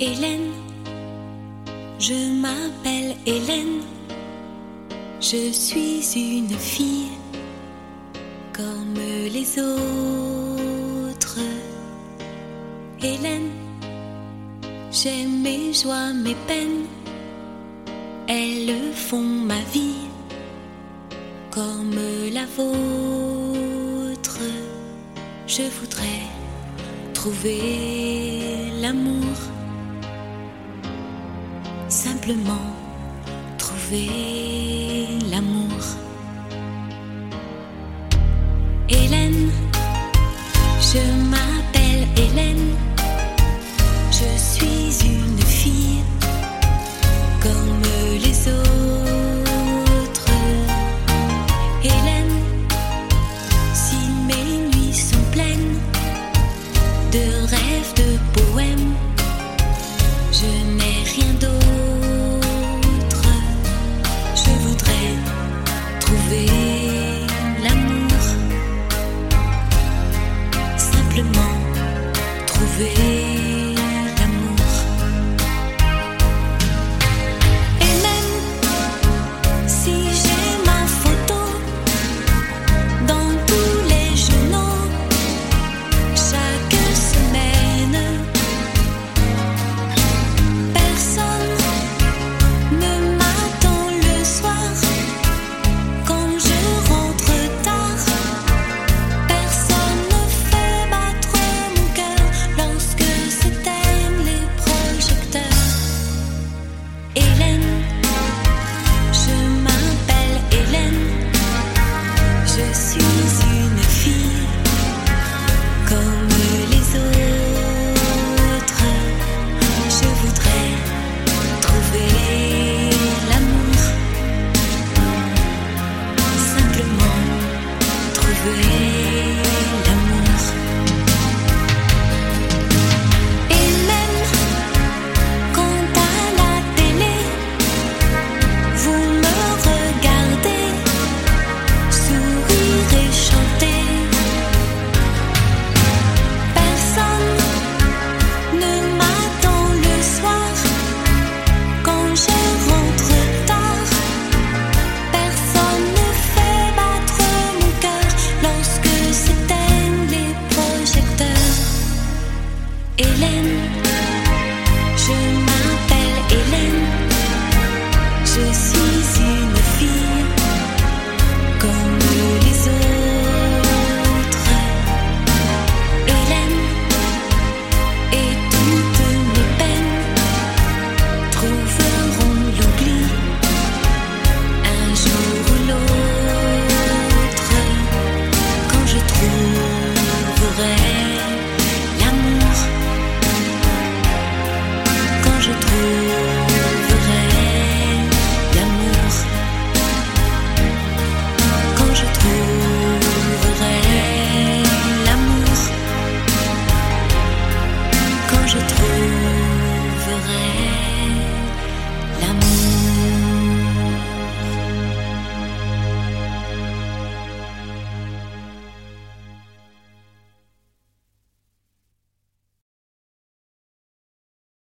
Hélène, je m'appelle Hélène, je suis une fille comme les autres. Hélène, j'ai mes joies, mes peines, elles font ma vie comme la vôtre. Je voudrais trouver l'amour, simplement trouver l'amour. Hélène, je m'appelle Hélène, je suis une fille comme les autres. Hélène, si mes nuits sont pleines de rêves, de poèmes, je n'ai rien d'autre. Je voudrais trouver l'amour, simplement trouver l'amour. Et même si j'ai ma photo dans tous les journaux chaque semaine, personne ne m'attend le soir quand je rentre tard. Personne ne fait battre mon cœur lorsque s'éteignent les projecteurs. Hélène, je m'appelle Hélène, je suis une fille comme les autres. Je voudrais trouver l'amour, simplement trouver l'amour.